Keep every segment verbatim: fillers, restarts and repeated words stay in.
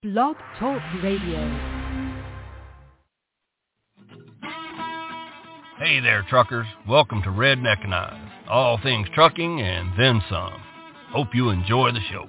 Blog Talk Radio. Hey there, truckers. Welcome to Redneckinize, all things trucking and then some. Hope you enjoy the show.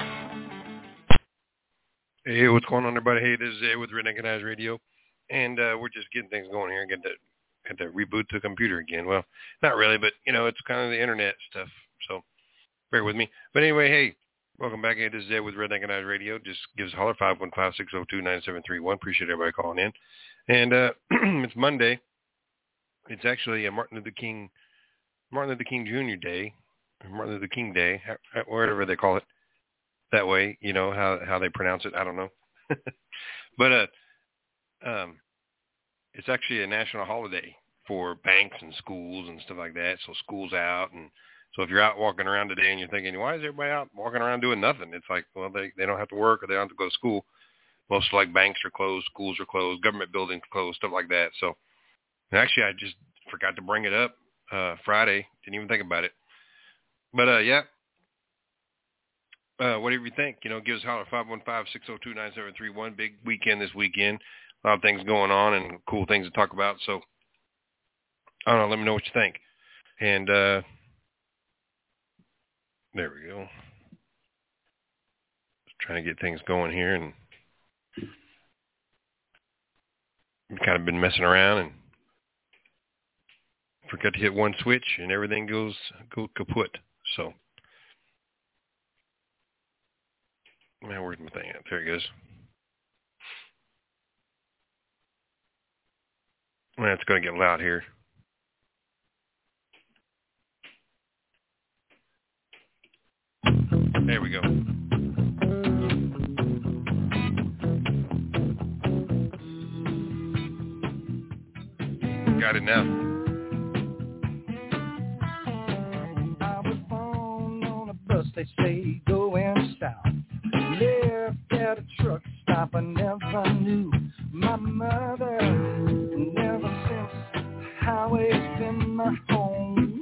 Hey, what's going on, everybody? Hey, this is Ed with Redneckinize Radio, and uh, we're just getting things going here and getting to, get to reboot the computer again. Well, not really, but, you know, it's kind of the internet stuff, so bear with me. But anyway, hey, welcome back. Hey, this is Ed with Redneckinize Radio. Just give us a holler, five one five, six oh two, nine seven three one. Appreciate everybody calling in. And uh, it's Monday. It's actually a Martin Luther King, Martin Luther King Junior Day, Martin Luther King Day, whatever they call it. That way, you know, how how they pronounce it, I don't know. But uh, um, it's actually a national holiday for banks and schools and stuff like that. So school's out, and so if you're out walking around today and you're thinking, why is everybody out walking around doing nothing? It's like, well, they, they don't have to work or they don't have to go to school. Most like banks are closed, schools are closed, government buildings closed, stuff like that. So and actually, I just forgot to bring it up uh, Friday. Didn't even think about it. But, uh, yeah, uh, whatever you think, you know, give us a holler, five one five, six oh two, nine seven three one. Big weekend this weekend. A lot of things going on and cool things to talk about. So, I don't know, let me know what you think. And uh, there we go. Just trying to get things going here. And we've kind of been messing around and forgot to hit one switch and everything goes go kaput. So, man, where's my thing at? There it goes. Man, it's going to get loud here. There we go. Got it now. They say going south. Left at a truck stop. I never knew my mother. Never since the highway's been my home.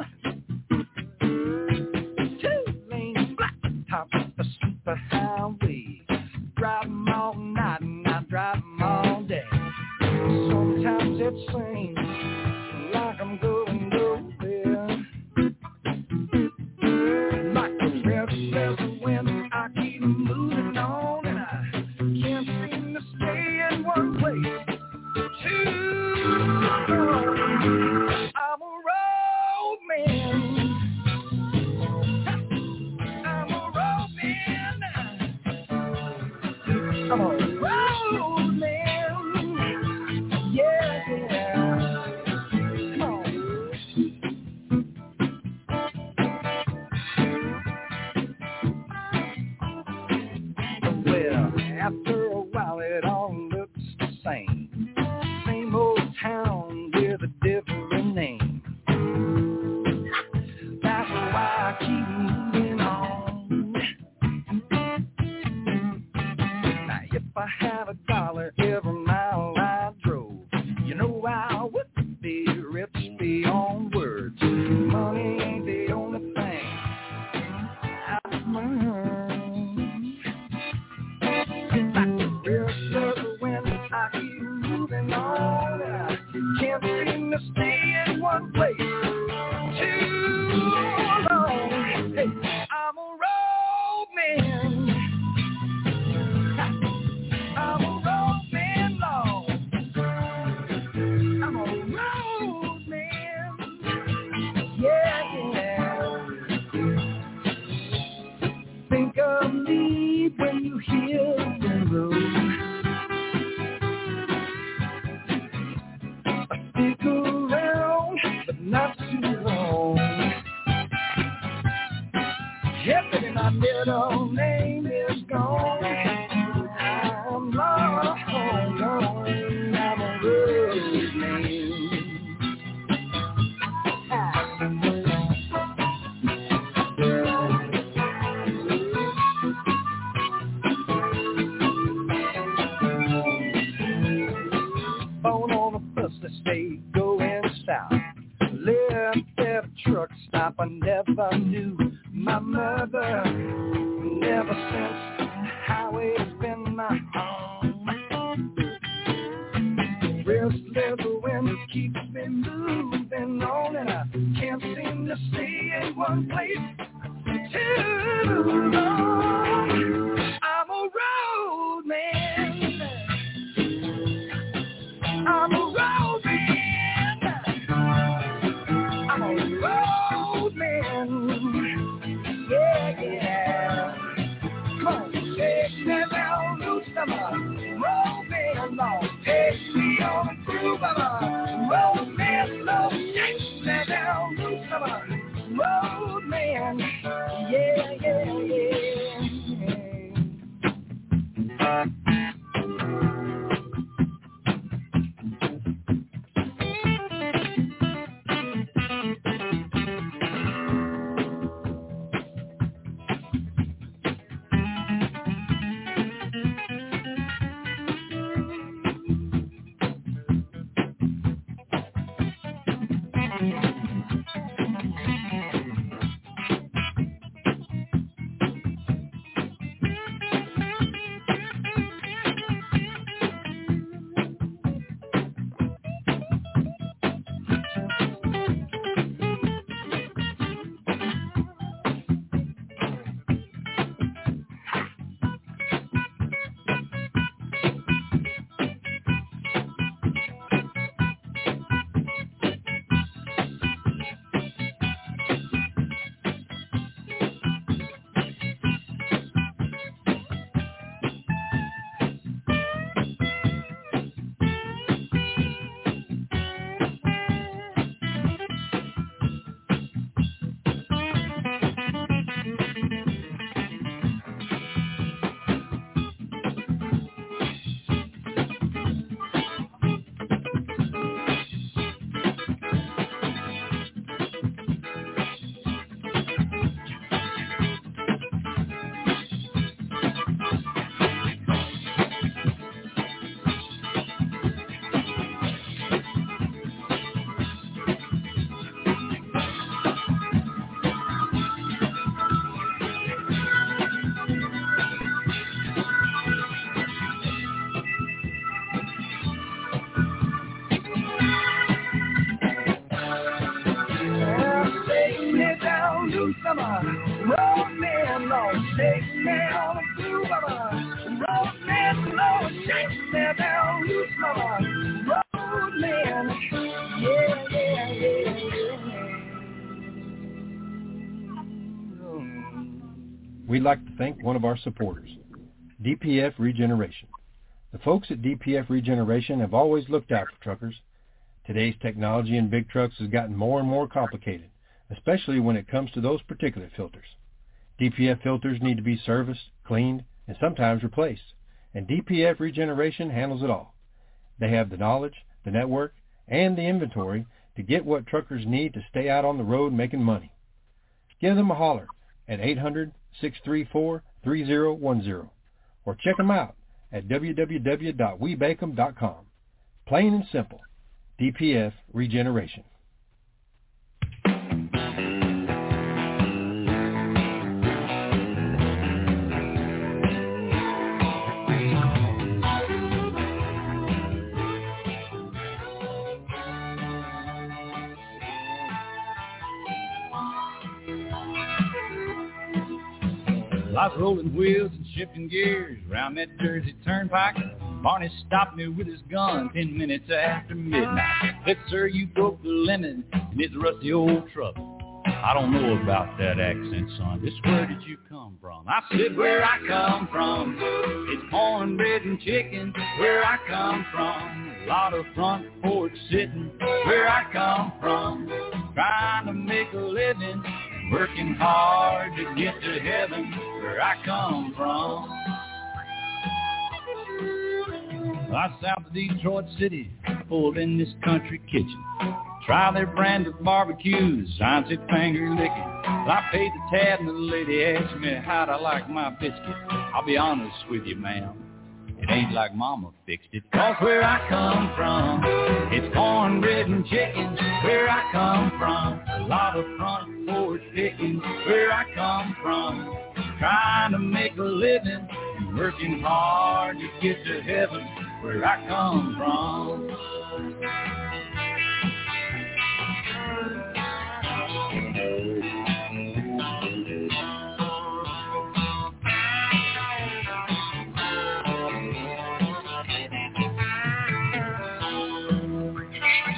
Two lanes black top of a super highway. Drive 'em all night and I drive 'em all day. Sometimes it seems like I'm going nowhere. When I keep moving on and I can't seem to stay in one place too long. I'm a road man. I'm a road man. I'm a road man. Yeah, yeah. Come on. After a while it all looks the same. Same old town with a different name. That's why I keep moving on. Now if I had a dollar every mile I drove, you know I wouldn't be rich beyond words. Money ain't the only thing I've learned. I keep moving on. I can't seem to stay in one place too long. Hey, I'm a road man. I'm a road man, Lord. I'm a road man. Yeah, yeah. Think of me when you hear the road. Stick around, but not too long. Yesterday my middle name is gone. I'm lost, I'm a road man. Phone on a bus that stay going south. Left at a truck stop. I never knew my mother. Never since the highway's been my home. We'd like to thank one of our supporters, D P F Regeneration. The folks at D P F Regeneration have always looked out for truckers. Today's technology in big trucks has gotten more and more complicated, especially when it comes to those particulate filters. D P F filters need to be serviced, cleaned, and sometimes replaced, and D P F Regeneration handles it all. They have the knowledge, the network, and the inventory to get what truckers need to stay out on the road making money. Give them a holler at eight hundred, six three four, three zero one zero or check them out at w w w dot we bake em dot com. Plain and simple, D P F Regeneration. Lots of rolling wheels and shifting gears around that Jersey turnpike. Barney stopped me with his gun ten minutes after midnight. Said, sir, you broke the limit in this rusty old truck. I don't know about that accent, son. Just where did you come from? I said, where I come from, it's cornbread and chicken. Where I come from, a lot of front porch sitting. Where I come from, trying to make a living, working hard to get to heaven. Where I come from, I south of Detroit City, pulled in this country kitchen. Try their brand of barbecues, I'm six finger licking. I paid the tab and the lady asked me how'd I like my biscuit. I'll be honest with you, ma'am, it ain't like mama fixed it. Cause where I come from, it's cornbread and chicken. Where I come from, a lot of front porch picking. Where I come from, trying to make a living, working hard to get to heaven. Where I come from.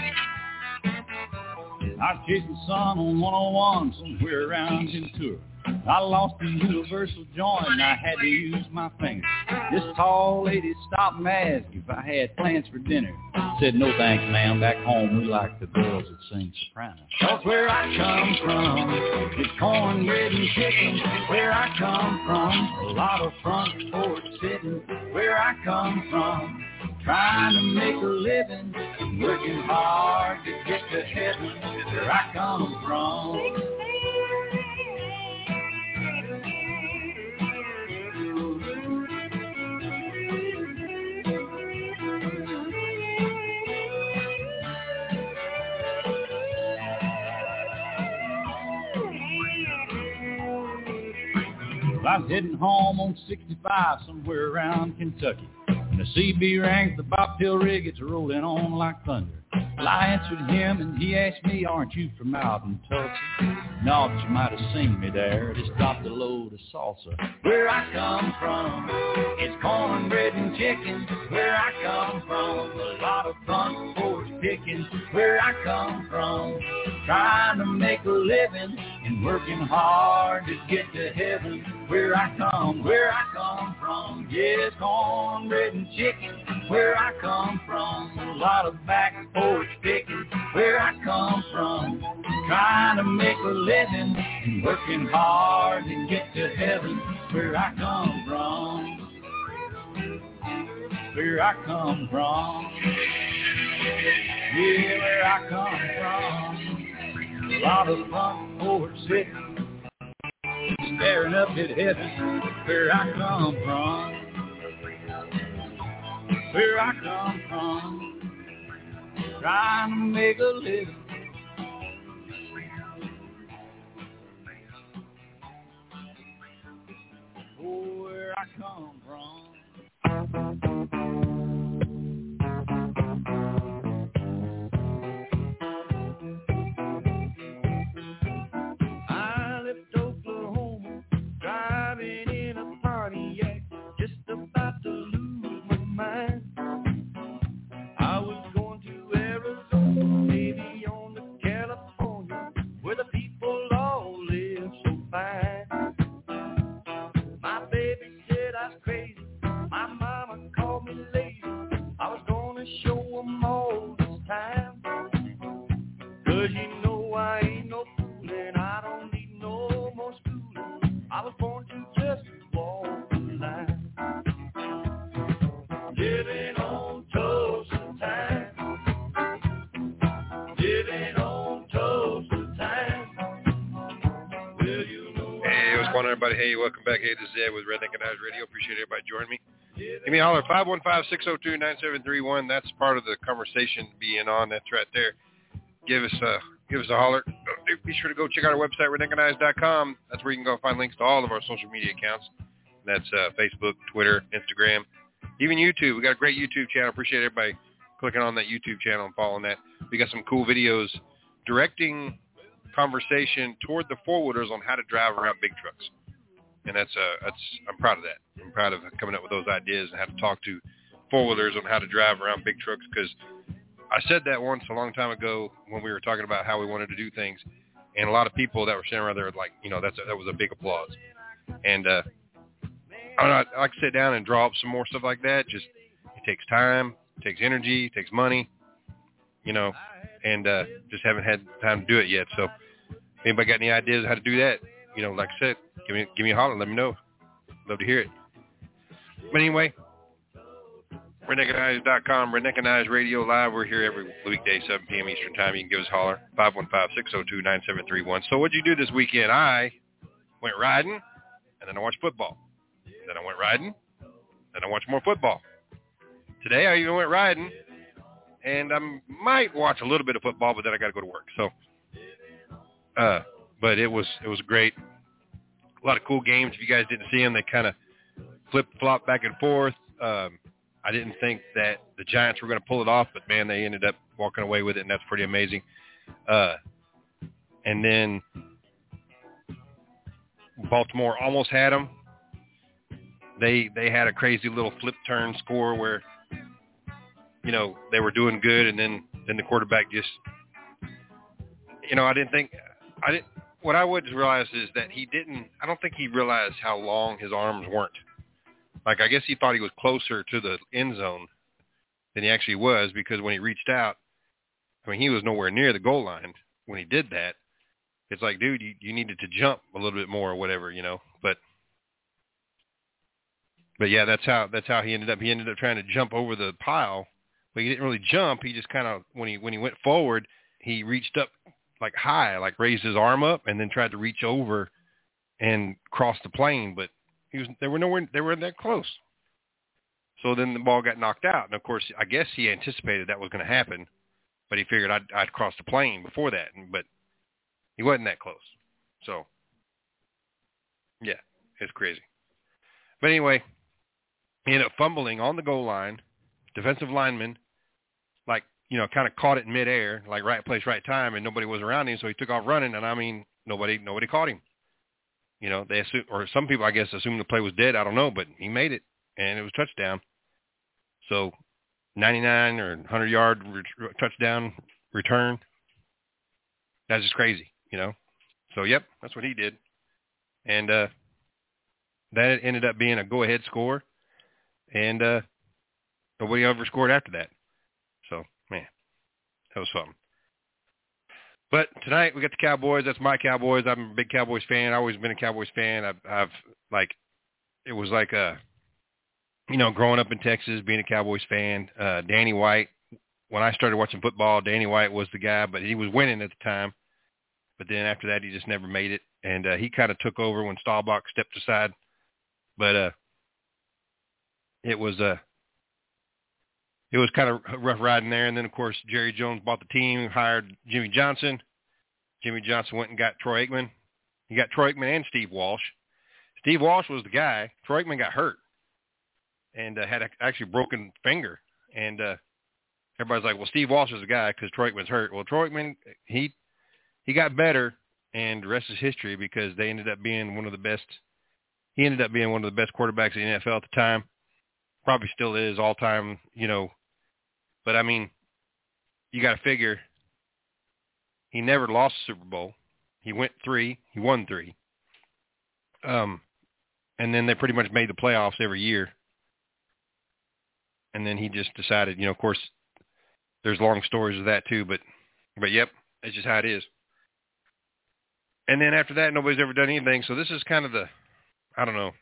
I was chasing the sun on one oh one somewhere around Ventura. I lost the universal joint and I had to use my fingers. This tall lady stopped and asked if I had plans for dinner. Said, no thanks, ma'am. Back home we like the girls that sing soprano. That's where I come from. It's cornbread and chicken. Where I come from, a lot of front porch sitting. Where I come from, trying to make a living, working hard to get to heaven. Where I come from. I was heading home on sixty-five somewhere around Kentucky. And the C B rang, the bobtail rig, it's rolling on like thunder. Well, I answered him and he asked me, aren't you from out in Tulsa? No, but you might have seen me there, just dropped a load of salsa. Where I come from, it's cornbread and chicken. Where I come from, a lot of front porch picking. Where I come from, trying to make a living and working hard to get to heaven. Where I come, where I come from, yes, cornbread and chicken. Where I come from, a lot of back porch picking. Where I come from, trying to make a living and working hard to get to heaven. Where I come from, where I come from, yeah, where I come from, a lot of front porch sitting, staring up at heaven. Where I come from, where I come from, trying to make a living. Oh, where I come from. I left Oklahoma, driving in a Pontiac, just about to lose my mind. I was going to Arizona, maybe on to California, where the people all live so fine. My baby said I was crazy, my mama called me lazy. I was gonna show them all this time, 'cause you know I ain't no fool and I don't need no more schooling. I was born to just walk the line. Living on Tulsa time, living on Tulsa time. Well, you know. Hey, what's going on, everybody? Hey, welcome back. Hey, this is Ed with Redneck and Eyes Radio. Appreciate everybody joining me. Give me a holler, five one five, six oh two, nine seven three one. That's part of the conversation being on. That's right there. Give us a, give us a holler. Be sure to go check out our website, redneck and eyes dot com. That's where you can go find links to all of our social media accounts. That's uh, Facebook, Twitter, Instagram, even YouTube. We got a great YouTube channel. Appreciate everybody clicking on that YouTube channel and following that. We got some cool videos directing conversation toward the four-wheelers on how to drive around big trucks. And that's, uh, that's, I'm proud of that. I'm proud of coming up with those ideas and how to talk to four-wheelers on how to drive around big trucks, because I said that once a long time ago when we were talking about how we wanted to do things, and a lot of people that were sitting around there were like, you know, that's a, that was a big applause. And uh, I don't know, I like to sit down and draw up some more stuff like that. Just it takes time, it takes energy, it takes money, you know, and uh, just haven't had time to do it yet. So if anybody got any ideas how to do that, you know, like I said, give me give me a holler, let me know. Love to hear it. But anyway, redneck and eyes dot com, Redneck and Eyes Radio Live. We're here every weekday, seven p.m. Eastern Time. You can give us a holler, five one five, six oh two, nine seven three one. So what did you do this weekend? I went riding, and then I watched football. Then I went riding, then I watched more football. Today I even went riding, and I might watch a little bit of football, but then I got to go to work. So, uh, but it was it was great. A lot of cool games. If you guys didn't see them, they kind of flip-flop back and forth. Um, I didn't think that the Giants were going to pull it off, but, man, they ended up walking away with it, and that's pretty amazing. Uh, and then Baltimore almost had them. They they had a crazy little flip turn score where, you know, they were doing good, and then, then the quarterback just, you know, I didn't think – I didn't what I would realize is that he didn't, I don't think he realized how long his arms weren't. Like, I guess he thought he was closer to the end zone than he actually was, because when he reached out, I mean, he was nowhere near the goal line when he did that. It's like, dude, you, you needed to jump a little bit more or whatever, you know. But, but yeah, that's how that's how he ended up. He ended up trying to jump over the pile, but he didn't really jump. He just kind of, when he when he went forward, he reached up like high, like raised his arm up, and then tried to reach over and cross the plane. But he was they were nowhere they were that close. So then the ball got knocked out, and of course, I guess he anticipated that was going to happen, but he figured I'd I'd cross the plane before that, but he wasn't that close. So, yeah, it's crazy. But anyway, he ended up fumbling on the goal line. Defensive lineman, like, you know, kind of caught it in midair, like right place, right time, and nobody was around him, so he took off running, and I mean, nobody nobody caught him. You know, they assume, or some people, I guess, assumed the play was dead. I don't know, but he made it, and it was a touchdown. So, ninety-nine or one hundred yard re- touchdown return. That's just crazy, you know. So, yep, that's what he did. And uh, that ended up being a go-ahead score, and uh, nobody ever scored after that. So, man, that was something. But tonight we got the Cowboys. That's my Cowboys. I'm a big Cowboys fan. I've always been a Cowboys fan. I've, I've like, it was like a, you know, growing up in Texas, being a Cowboys fan. Uh, Danny White, when I started watching football, Danny White was the guy, but he was winning at the time. But then after that, he just never made it. And uh, he kind of took over when Staubach stepped aside. But uh, it was uh, it was kind of rough riding there. And then, of course, Jerry Jones bought the team, hired Jimmy Johnson. Jimmy Johnson went and got Troy Aikman. He got Troy Aikman and Steve Walsh. Steve Walsh was the guy. Troy Aikman got hurt and uh, had a, actually a broken finger. And uh, everybody's like, well, Steve Walsh is the guy because Troy Aikman's hurt. Well, Troy Aikman, he, he got better, and the rest is history, because they ended up being one of the best. He ended up being one of the best quarterbacks in the N F L at the time. Probably still is all-time, you know. But, I mean, you got to figure he never lost a Super Bowl. He went three. He won three. Um, and then they pretty much made the playoffs every year. And then he just decided, you know, of course, there's long stories of that too. But, but yep, that's just how it is. And then after that, nobody's ever done anything. So this is kind of the, I don't know.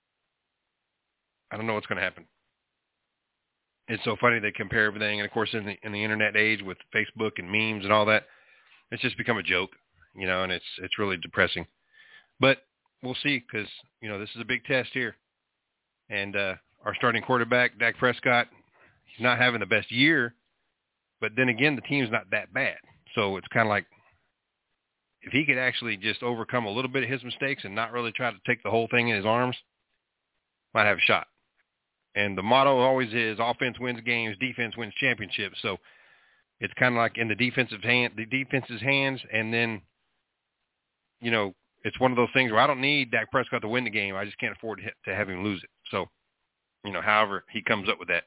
I don't know what's going to happen. It's so funny they compare everything. And, of course, in the in the internet age with Facebook and memes and all that, it's just become a joke, you know, and it's it's really depressing. But we'll see, because, you know, this is a big test here. And uh, our starting quarterback, Dak Prescott, he's not having the best year. But then again, the team's not that bad. So it's kind of like, if he could actually just overcome a little bit of his mistakes and not really try to take the whole thing in his arms, might have a shot. And the motto always is offense wins games, defense wins championships. So it's kind of like in the defensive hand, the defense's hands, and then, you know, it's one of those things where I don't need Dak Prescott to win the game. I just can't afford to have him lose it. So, you know, however he comes up with that,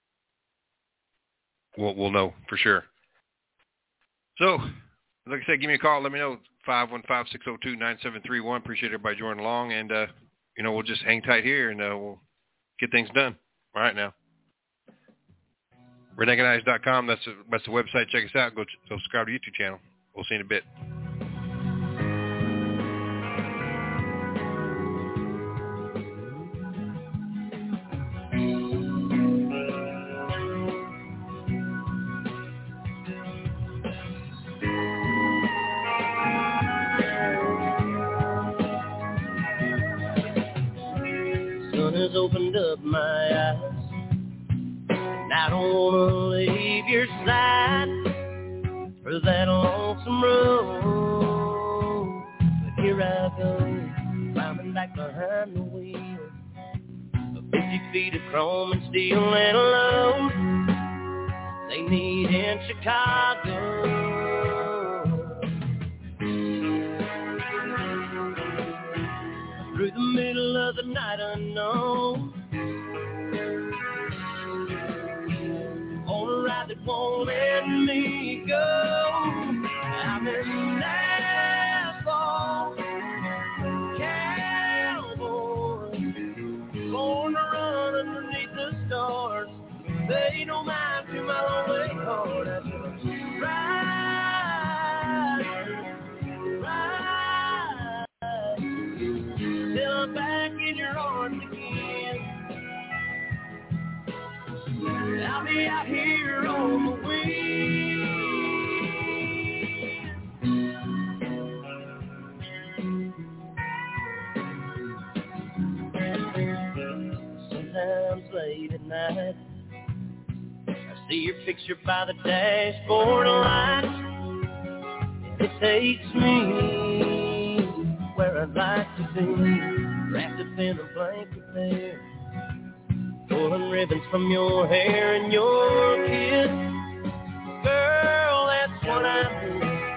we'll, we'll know for sure. So, like I said, give me a call. Let me know, five one five, six oh two, nine seven three one. Appreciate everybody joining along. And, uh, you know, we'll just hang tight here, and uh, we'll get things done. All right, now. Redneckandeyes dot com. That's the, that's the website. Check us out. Go ch- subscribe to the YouTube channel. We'll see you in a bit. Has opened up my eyes, and I don't wanna leave your side for that lonesome road. But here I go, climbing back behind the wheel, fifty feet of chrome and steel and a load they need in Chicago. Through the middle of the night unknown, on a ride that won't let me go. I'm in Nashville, I'll be out here on the wing. Sometimes late at night, I see your picture by the dashboard light, and it takes me where I'd like to be, wrapped up in a blanket there, pulling ribbons from your hair and your kiss. Girl, that's what I do.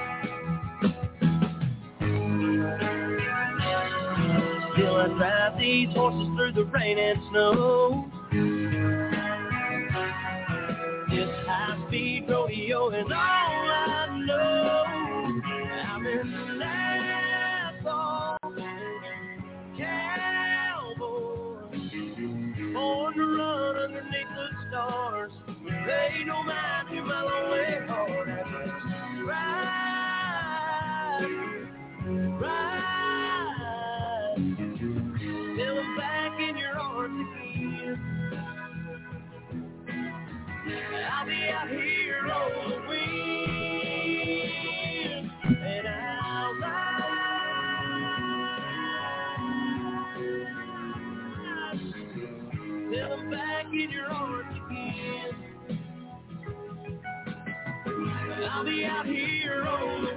Still I drive these horses through the rain and snow. This high-speed rodeo is all I know. I'm in Nashville, cowboy, born to run underneath the stars. They don't mind to my lonely heart. I just ride, ride, till I'm back in your arms again. I'll be out here on the wind, and I'll ride till I'm back in your arms again. I'll be out here on the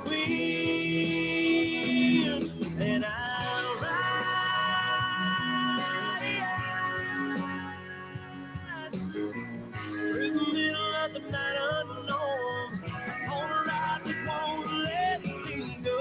wind, and I'll ride through the middle of the night unknown, on a ride that won't let me go.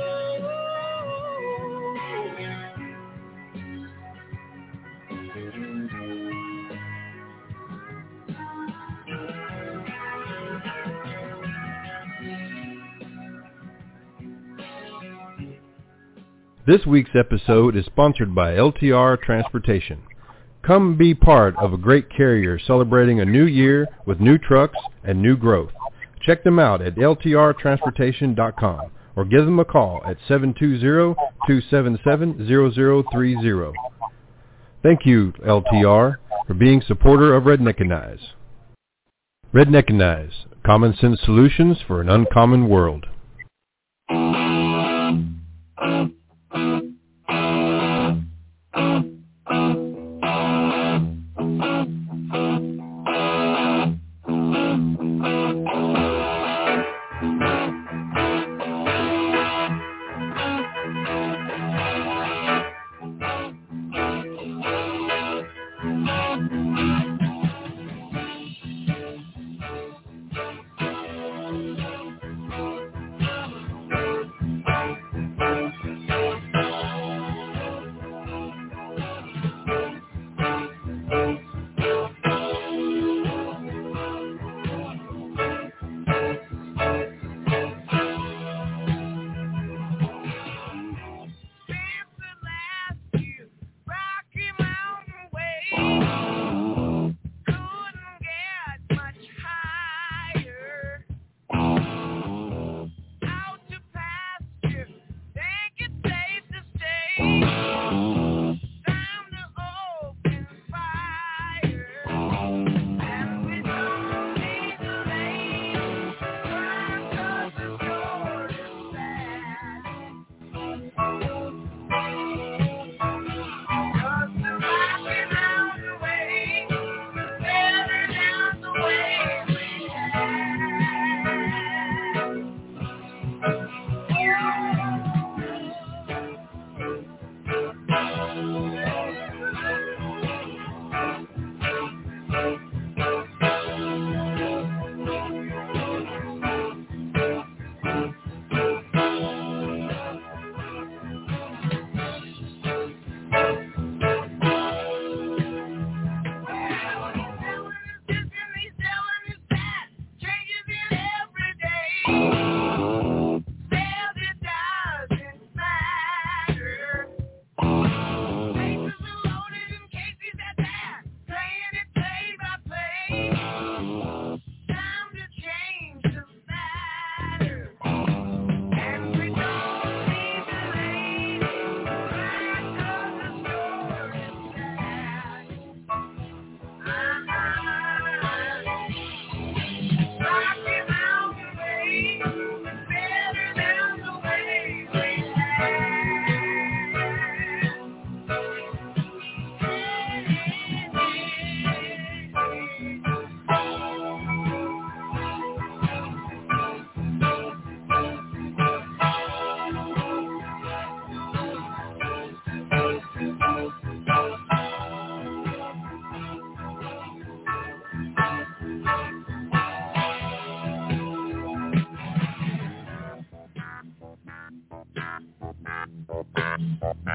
This week's episode is sponsored by L T R Transportation. Come be part of a great carrier celebrating a new year with new trucks and new growth. Check them out at L T R transportation dot com or give them a call at seven two zero, two seven seven, zero zero three zero. Thank you, L T R, for being supporter of Redneckinize. Redneckinize, common sense solutions for an uncommon world.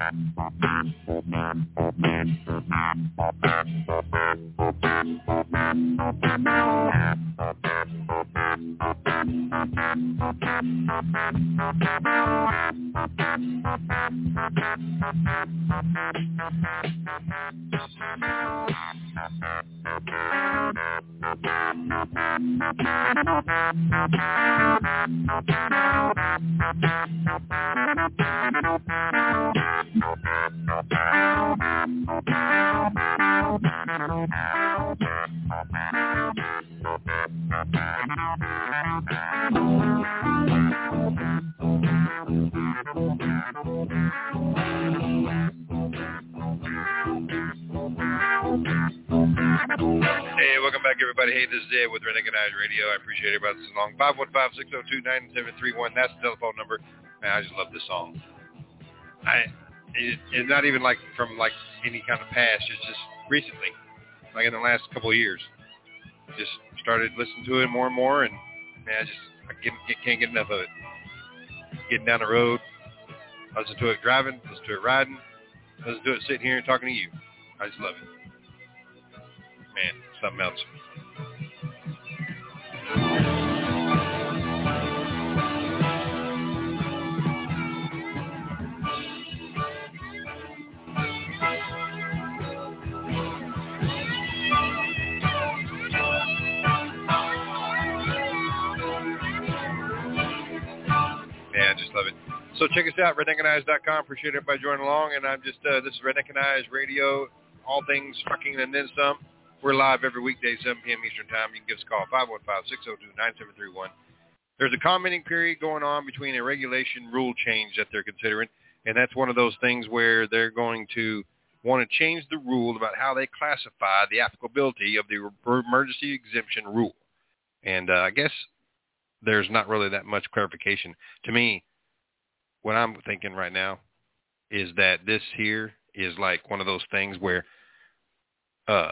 Hey, welcome back, everybody. Hey, this is Ed with Recognized Radio. I appreciate everybody this long. five one five, six oh two, nine seven three one. That's the telephone number. Man, I just love this song. I it, It's not even like from like any kind of past. It's just recently, like in the last couple of years. Just started listening to it more and more, and man, I just I get, get, can't get enough of it. Getting down the road, listen to it driving, listen to it riding, listen to it sitting here and talking to you. I just love it. Man, something else. Yeah, I just love it. So check us out, redneckandeyes dot com. Appreciate everybody joining along. And I'm just, uh, this is Redneck and Eyes Radio, all things trucking and then some. We're live every weekday, seven p.m. Eastern Time. You can give us a call, five one five, six oh two, nine seven three one. There's a commenting period going on between a regulation rule change that they're considering, and that's one of those things where they're going to want to change the rule about how they classify the applicability of the emergency exemption rule. And uh, I guess there's not really that much clarification. To me, what I'm thinking right now is that this here is like one of those things where uh,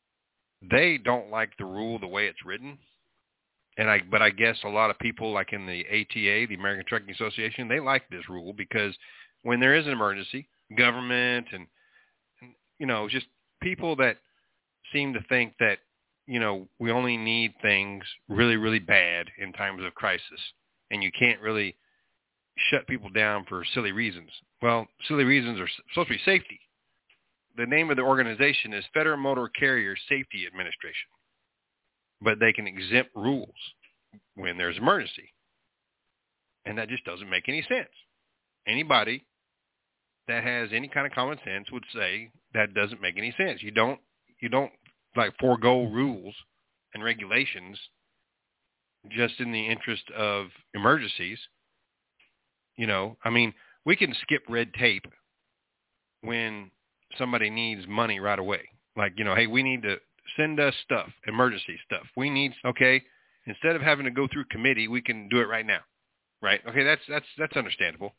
they don't like the rule the way it's written. And I, but I guess a lot of people like in the A T A, the American Trucking Association, they like this rule because when there is an emergency, government and, and, you know, just people that seem to think that, you know, we only need things really, really bad in times of crisis. And you can't really shut people down for silly reasons. Well, silly reasons are supposed to be safety. The name of the organization is Federal Motor Carrier Safety Administration. But they can exempt rules when there's emergency. And that just doesn't make any sense. Anybody that has any kind of common sense would say that doesn't make any sense. You don't, you don't like forego rules and regulations just in the interest of emergencies. You know, I mean, we can skip red tape when somebody needs money right away. Like, you know, hey, we need to send us stuff, emergency stuff. We need, okay, instead of having to go through committee, we can do it right now, right? Okay, that's that's that's understandable.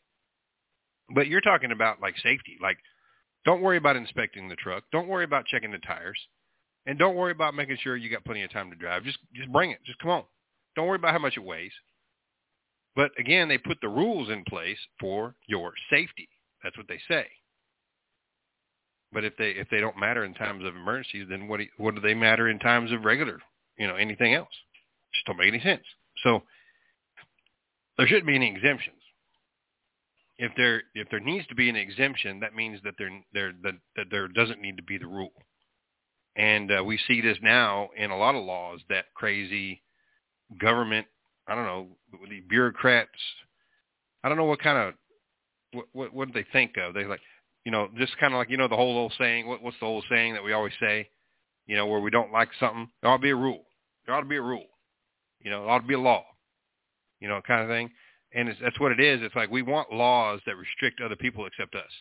But you're talking about like safety. Like, don't worry about inspecting the truck. Don't worry about checking the tires, and don't worry about making sure you got plenty of time to drive. Just just bring it. Just come on. Don't worry about how much it weighs. But again, they put the rules in place for your safety. That's what they say. But if they if they don't matter in times of emergencies, then what do, what do they matter in times of regular, you know, anything else? Just don't make any sense. So there shouldn't be any exemptions. If there if there needs to be an exemption, that means that there there that, that there doesn't need to be the rule. And uh, we see this now in a lot of laws that crazy government, I don't know, the bureaucrats, I don't know what kind of, what what, what do they think of? They like, you know, just kind of like, you know, the whole old saying, what, what's the old saying that we always say, you know, where we don't like something, there ought to be a rule. There ought to be a rule. You know, it ought to be a law, you know, kind of thing. And it's, that's what it is. It's like we want laws that restrict other people except us.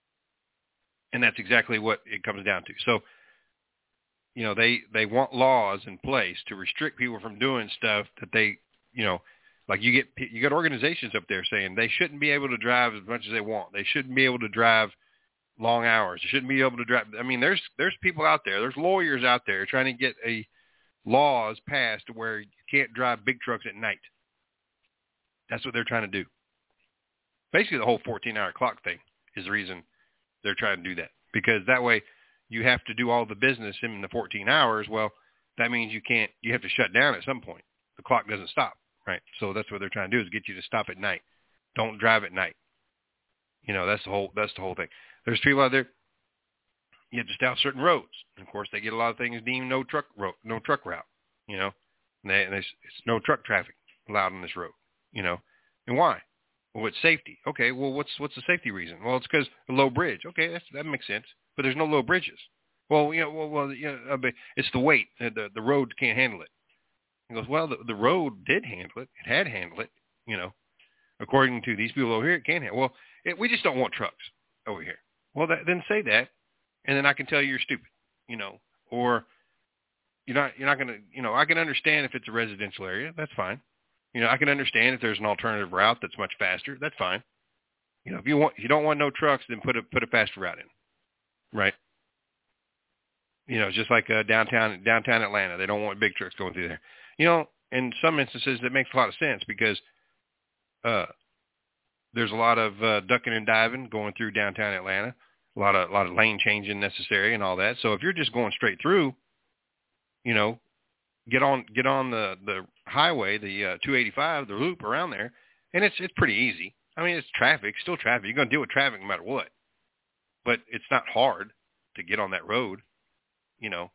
And that's exactly what it comes down to. So, you know, they, they want laws in place to restrict people from doing stuff that they, you know, like you get you got organizations up there saying they shouldn't be able to drive as much as they want. They shouldn't be able to drive long hours. They shouldn't be able to drive. I mean, there's there's people out there, there's lawyers out there trying to get a laws passed where you can't drive big trucks at night. That's what they're trying to do. Basically, the whole fourteen-hour clock thing is the reason they're trying to do that, because that way you have to do all the business in the fourteen hours. Well, that means you can't, you have to shut down at some point. The clock doesn't stop, right? So that's what they're trying to do, is get you to stop at night. Don't drive at night. You know, that's the whole, that's the whole thing. There's people out there, you have to stay off certain roads. And of course, they get a lot of things deemed no truck road, no truck route, you know, and, they, and they, it's no truck traffic allowed on this road, you know. And why? Well, it's safety. Okay, well, what's what's the safety reason? Well, it's because the low bridge. Okay, that's, that makes sense. But there's no low bridges. Well, you know, well, well you know, it's the weight. The the road can't handle it. He goes, well, the, the road did handle it. It had handled it, you know. According to these people over here, it can handle. Well, it, we just don't want trucks over here. Well, that, then say that, and then I can tell you you're stupid, you know, or you're not you're not going to, you know, I can understand if it's a residential area. That's fine. You know, I can understand if there's an alternative route that's much faster. That's fine. You know, if you want, if you don't want no trucks, then put a put a faster route in, right? You know, just like uh, downtown downtown Atlanta, they don't want big trucks going through there. You know, in some instances, that makes a lot of sense, because uh, there's a lot of uh, ducking and diving going through downtown Atlanta. A lot of a lot of lane changing necessary and all that. So if you're just going straight through, you know, get on get on the the highway, the uh, two eighty-five, the loop around there, and it's it's pretty easy. I mean, it's traffic, still traffic. You're going to deal with traffic no matter what. But it's not hard to get on that road, you know.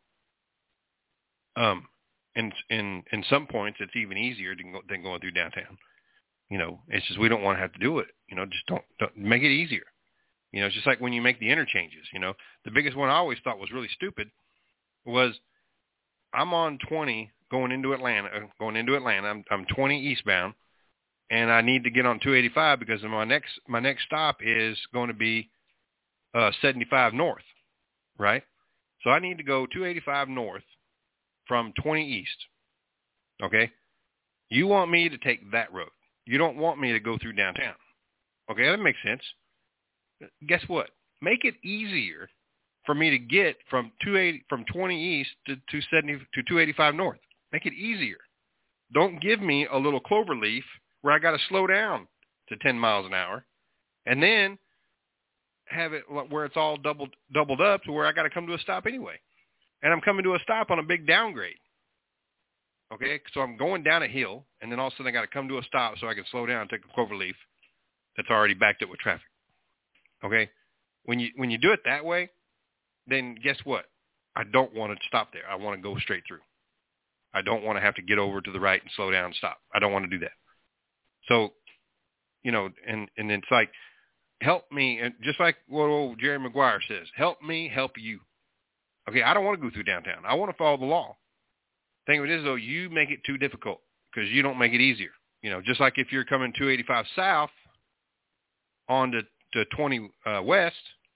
Um, and in in some points, it's even easier than, go, than going through downtown. You know, it's just we don't want to have to do it. You know, just don't, don't make it easier. You know, it's just like when you make the interchanges. You know, the biggest one I always thought was really stupid was I'm on twenty going into Atlanta. Going into Atlanta, I'm I'm twenty eastbound, and I need to get on two eighty-five because my next my next stop is going to be uh, seventy-five north, right? So I need to go two eighty-five north from twenty east. Okay, you want me to take that road. You don't want me to go through downtown. Okay, that makes sense. Guess what? Make it easier for me to get from two eighty from twenty east to two seventy to two eighty-five north. Make it easier. Don't give me a little clover leaf where I got to slow down to ten miles an hour, and then have it where it's all doubled doubled up to where I got to come to a stop anyway, and I'm coming to a stop on a big downgrade. Okay, so I'm going down a hill, and then all of a sudden I got to come to a stop so I can slow down and take a clover leaf that's already backed up with traffic. Okay, when you when you do it that way, then guess what? I don't want to stop there. I want to go straight through. I don't want to have to get over to the right and slow down and stop. I don't want to do that. So, you know, and, and it's like, help me, and just like what old Jerry Maguire says, help me help you. Okay, I don't want to go through downtown. I want to follow the law. Thing of it is, though, you make it too difficult because you don't make it easier. You know, just like if you're coming two eighty-five south on to, to twenty uh, west,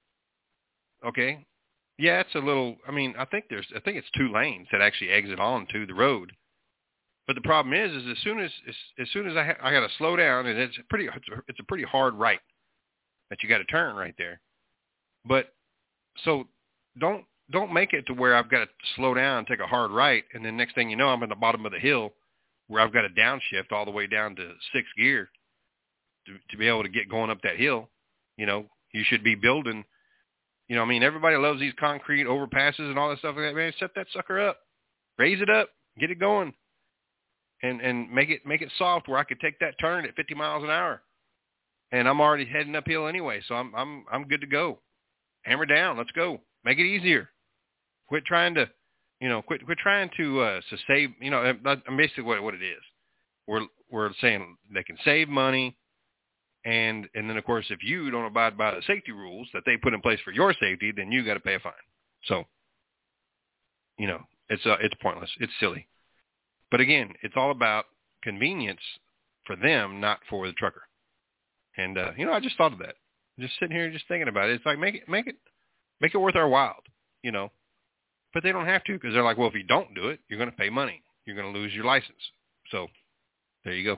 okay, yeah, it's a little, I mean, I think there's, I think it's two lanes that actually exit onto the road. But the problem is, is as soon as, as, as soon as I, ha- I got to slow down, and it's a pretty, it's a, it's a pretty hard right that you got to turn right there. But so don't, don't make it to where I've got to slow down and take a hard right. And then next thing you know, I'm at the bottom of the hill where I've got to downshift all the way down to sixth gear to, to be able to get going up that hill. You know, you should be building, you know, I mean, everybody loves these concrete overpasses and all that stuff like that. Man, set that sucker up, raise it up, get it going, and and make it make it soft where I could take that turn at fifty miles an hour, and I'm already heading uphill anyway, so I'm I'm I'm good to go. Hammer down, let's go. Make it easier. Quit trying to, you know, quit quit trying to uh, to save. You know, basically what what it is. We're we're saying they can save money. And and then, of course, if you don't abide by the safety rules that they put in place for your safety, then you got to pay a fine. So, you know, it's uh, it's pointless. It's silly. But again, it's all about convenience for them, not for the trucker. And uh, you know, I just thought of that. Just sitting here, just thinking about it. It's like make it make it make it worth our while, you know. But they don't have to because they're like, well, if you don't do it, you're going to pay money. You're going to lose your license. So there you go.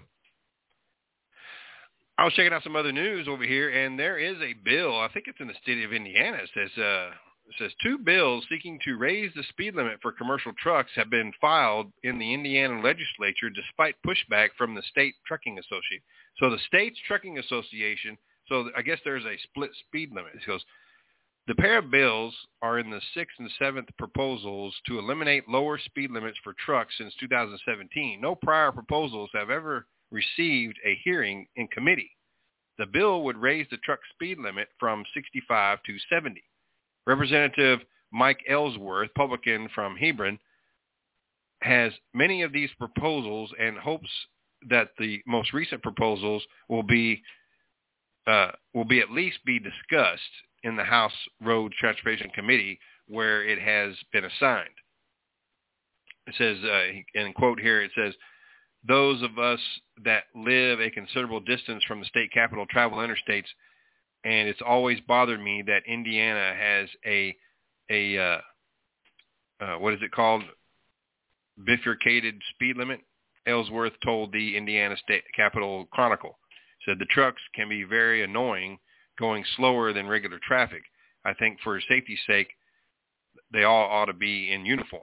I was checking out some other news over here, and there is a bill. I think it's in the state of Indiana. It says, uh, it says two bills seeking to raise the speed limit for commercial trucks have been filed in the Indiana legislature despite pushback from the state trucking association. So the state's trucking association, so I guess there's a split speed limit. It goes, The pair of bills are in the sixth and seventh proposals to eliminate lower speed limits for trucks since two thousand seventeen. No prior proposals have ever received a hearing in committee. The bill would raise the truck speed limit from sixty-five to seventy. Representative Mike Ellsworth, Republican from Hebron, has many of these proposals and hopes that the most recent proposals will be uh, will be at least be discussed in the House Road Transportation Committee, where it has been assigned. It says, uh, in quote here, it says, those of us that live a considerable distance from the state capital travel interstates, and it's always bothered me that Indiana has a, a uh, uh, what is it called, bifurcated speed limit. Ellsworth told the Indiana State Capitol Chronicle, said the trucks can be very annoying going slower than regular traffic. I think for safety's sake, they all ought to be in uniform.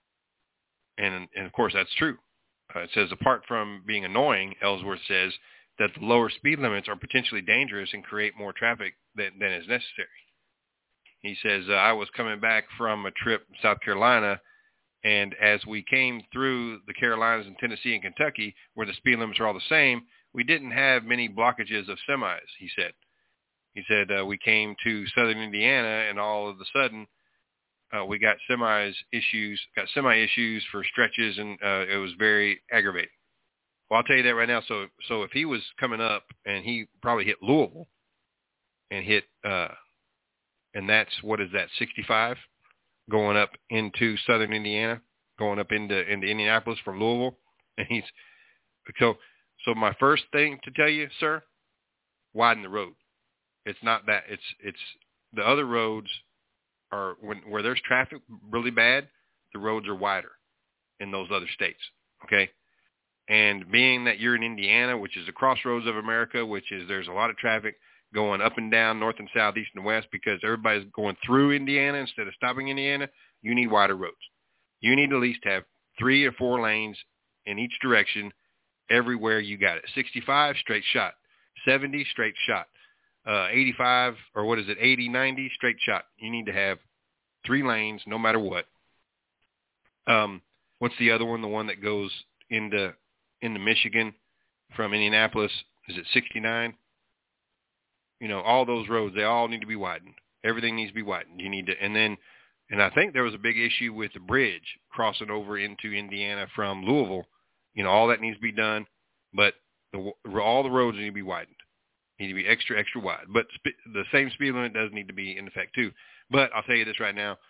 And, and of course, that's true. Uh, it says, apart from being annoying, Ellsworth says that the lower speed limits are potentially dangerous and create more traffic than, than is necessary. He says, uh, I was coming back from a trip in South Carolina, and as we came through the Carolinas and Tennessee and Kentucky, where the speed limits are all the same, we didn't have many blockages of semis, he said. He said, uh, we came to southern Indiana, and all of a sudden, uh, we got semis issues, got semi issues for stretches, and uh, it was very aggravating. Well, I'll tell you that right now. So, so if he was coming up, and he probably hit Louisville, and hit, uh, and that's, what is that, sixty-five, going up into southern Indiana, going up into into Indianapolis from Louisville, and he's, so, so my first thing to tell you, sir, widen the road. It's not that. It's it's the other roads are when where there's traffic really bad, the roads are wider in those other states. Okay, and being that you're in Indiana, which is the crossroads of America, which is there's a lot of traffic going up and down, north and south, east and west, because everybody's going through Indiana instead of stopping Indiana. You need wider roads. You need to at least have three or four lanes in each direction everywhere you got it. sixty-five, straight shot. seventy, straight shot. Uh, eighty-five, or what is it, eighty, ninety, straight shot. You need to have three lanes no matter what. Um, what's the other one, the one that goes into into Michigan from Indianapolis? Is it sixty-nine? You know, all those roads, they all need to be widened. Everything needs to be widened. You need to, and then, and I think there was a big issue with the bridge crossing over into Indiana from Louisville. You know, all that needs to be done, but the, all the roads need to be widened. Need to be extra, extra wide. But sp- the same speed limit does need to be in effect too. But I'll tell you this right now,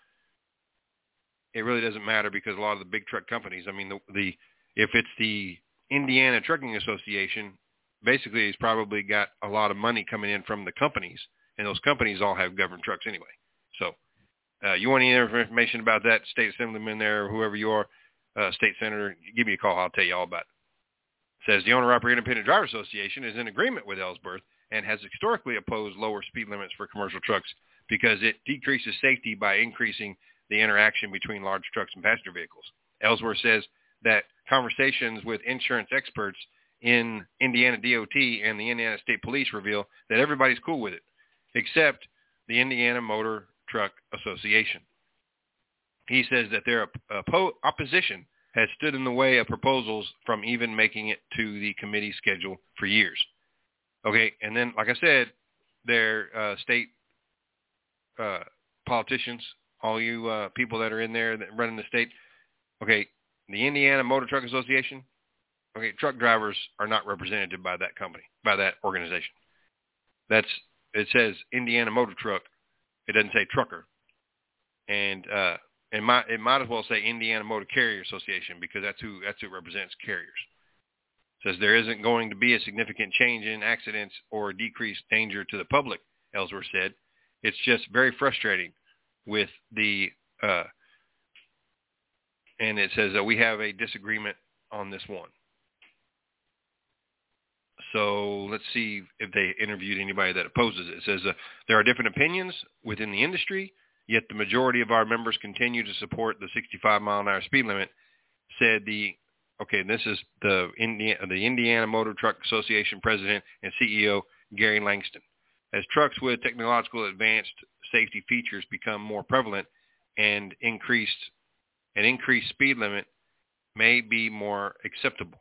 it really doesn't matter because a lot of the big truck companies, I mean, the, the if it's the Indiana Trucking Association, basically it's probably got a lot of money coming in from the companies, and those companies all have governed trucks anyway. So uh, you want any information about that, state assemblyman there, or whoever you are, uh, state senator, give me a call. I'll tell you all about it. It says the Owner-Operator Independent Driver Association is in agreement with Ellsworth and has historically opposed lower speed limits for commercial trucks because it decreases safety by increasing the interaction between large trucks and passenger vehicles. Ellsworth says that conversations with insurance experts in Indiana D O T and the Indiana State Police reveal that everybody's cool with it, except the Indiana Motor Truck Association. He says that their oppo- opposition has stood in the way of proposals from even making it to the committee schedule for years. Okay, and then, like I said, their uh, state uh, politicians, all you uh, people that are in there that running the state, okay, the Indiana Motor Truck Association, okay, truck drivers are not represented by that company, by that organization. That's, it says Indiana Motor Truck. It doesn't say trucker. And uh, it might, it might as well say Indiana Motor Carrier Association because that's who, that's who represents carriers. Says there isn't going to be a significant change in accidents or decreased danger to the public, Ellsworth said. It's just very frustrating with the, uh, and it says that we have a disagreement on this one. So let's see if they interviewed anybody that opposes it. It says uh, there are different opinions within the industry, yet the majority of our members continue to support the sixty-five mile an hour speed limit, said the Okay, this is the Indiana, the Indiana Motor Truck Association president and C E O, Gary Langston. As trucks with technological advanced safety features become more prevalent and increased, an increased speed limit may be more acceptable.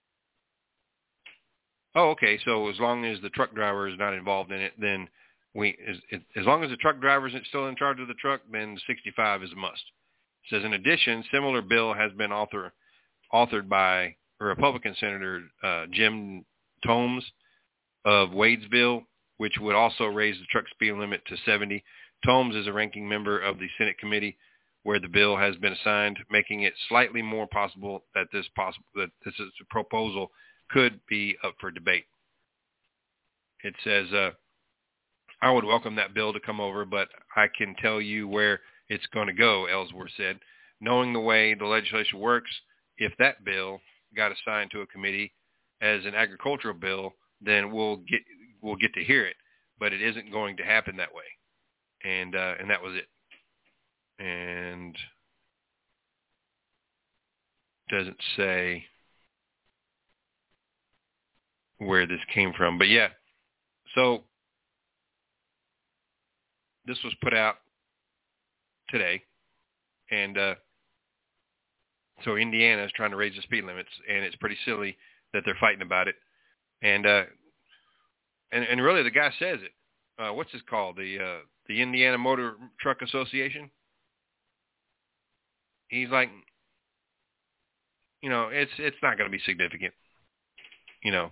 Oh, okay. So as long as the truck driver is not involved in it, then we, as, as long as the truck driver is still in charge of the truck, then sixty-five is a must. It says, in addition, similar bill has been author, authored by Republican Senator uh, Jim Tomes of Wadesville, which would also raise the truck speed limit to seventy. Tomes is a ranking member of the Senate committee where the bill has been assigned, making it slightly more possible that this possible that this is a proposal could be up for debate. It says, uh, I would welcome that bill to come over, but I can tell you where it's going to go, Ellsworth said. Knowing the way the legislation works, if that bill got assigned to a committee as an agricultural bill, then we'll get we'll get to hear it, but it isn't going to happen that way. And uh, and that was it. And doesn't say where this came from, but yeah. So this was put out today, and uh, so Indiana is trying to raise the speed limits, and it's pretty silly that they're fighting about it. And uh, and and really, the guy says it. Uh, what's this called? The uh, the Indiana Motor Truck Association. He's like, you know, it's it's not going to be significant, you know.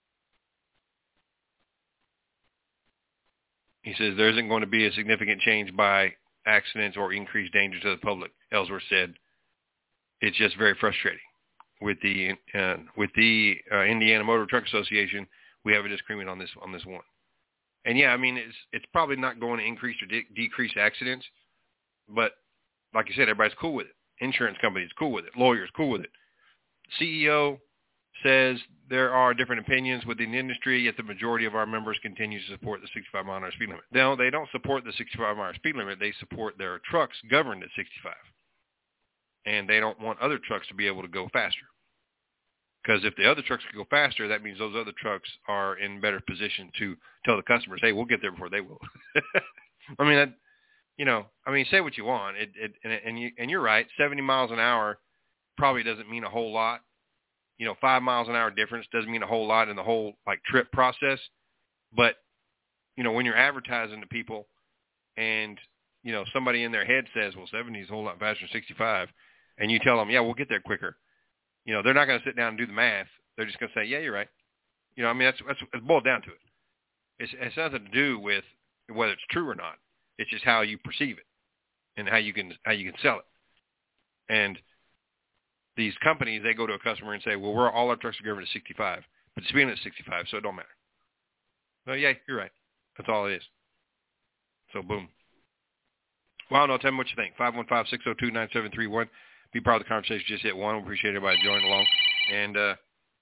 He says there isn't going to be a significant change by accidents or increased danger to the public, Ellsworth said. It's just very frustrating. With the uh, with the uh, Indiana Motor Truck Association, we have a disagreement on this on this one. And yeah, I mean, it's it's probably not going to increase or de- decrease accidents, but like you said, everybody's cool with it. Insurance companies cool with it. Lawyers cool with it. C E O says there are different opinions within the industry, yet the majority of our members continue to support the sixty-five mile an hour speed limit. No, they don't support the sixty-five mile an hour speed limit. They support their trucks governed at sixty-five. And they don't want other trucks to be able to go faster. Because if the other trucks can go faster, that means those other trucks are in better position to tell the customers, hey, we'll get there before they will. I mean, that, you know, I mean, say what you want. It, it, and, and, you, and you're right, seventy miles an hour probably doesn't mean a whole lot. You know, five miles an hour difference doesn't mean a whole lot in the whole, like, trip process. But, you know, when you're advertising to people and, you know, somebody in their head says, well, seventy is a whole lot faster than sixty-five, and you tell them, yeah, we'll get there quicker. You know, they're not going to sit down and do the math. They're just going to say, yeah, you're right. You know, I mean, that's, that's it's boiled down to it. It's, it has nothing to do with whether it's true or not. It's just how you perceive it and how you can how you can sell it. And these companies, they go to a customer and say, well, we're all our trucks are governed at sixty-five, but the speed limit is sixty-five, so it don't matter. Well, yeah, you're right. That's all it is. So, boom. Well, no, tell me what you think. five one five, six oh two, nine seven three one. Be part of the conversation. Just hit one. We appreciate everybody joining along. And uh,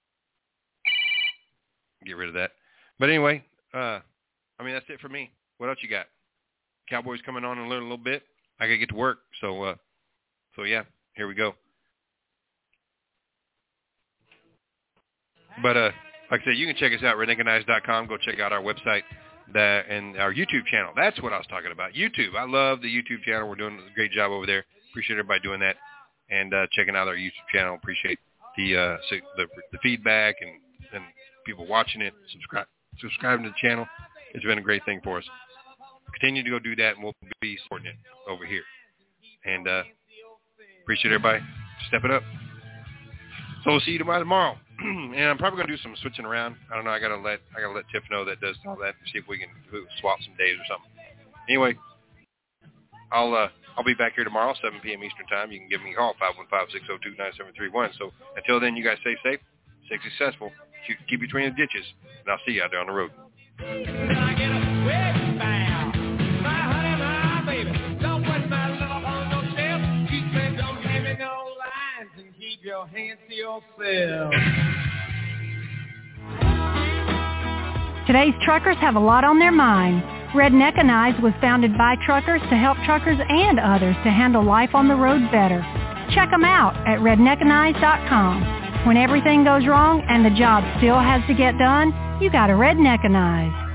get rid of that. But anyway, uh, I mean, that's it for me. What else you got? Cowboys coming on in a little, little bit. I got to get to work. So, uh, so yeah, here we go. But uh, like I said, you can check us out, redneck and eyes dot com. Go check out our website that, and our YouTube channel. That's what I was talking about. YouTube. I love the YouTube channel. We're doing a great job over there. Appreciate everybody doing that and uh, checking out our YouTube channel. Appreciate the uh, the, the feedback and, and people watching it, subscribe, subscribing to the channel. It's been a great thing for us. Continue to go do that, and we'll be supporting it over here. And uh, appreciate everybody stepping up. So we'll see you tomorrow. tomorrow. And I'm probably gonna do some switching around. I don't know. I gotta let I gotta let Tiff know that does all that. See if we can swap some days or something. Anyway, I'll uh, I'll be back here tomorrow, seven p.m. Eastern time. You can give me a call, five one five, six oh two, nine seven three one. So until then, you guys stay safe, stay successful, keep between the ditches, and I'll see you out there on the road. Your hands to yourself. Today's truckers have a lot on their mind. Redneck and Eyes was founded by truckers to help truckers and others to handle life on the road better. Check them out at redneck and eyes dot com. When everything goes wrong and the job still has to get done, you got a Redneck and Eyes.